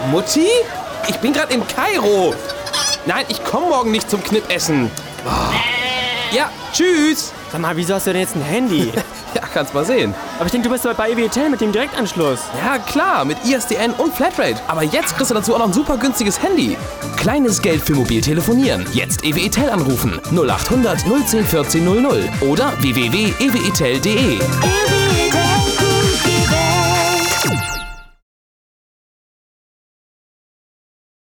Mutti? Ich bin gerade in Kairo. Nein, ich komme morgen nicht zum Knippessen. Oh. Ja, tschüss. Sag mal, wieso hast du denn jetzt ein Handy? Ja, kannst mal sehen. Aber ich denke, du bist doch bei EWTEL mit dem Direktanschluss. Ja, klar, mit ISDN und Flatrate. Aber jetzt kriegst du dazu auch noch ein super günstiges Handy. Kleines Geld für Mobiltelefonieren. Jetzt EWTEL anrufen. 0800 010 14 00 oder www.ewetel.de.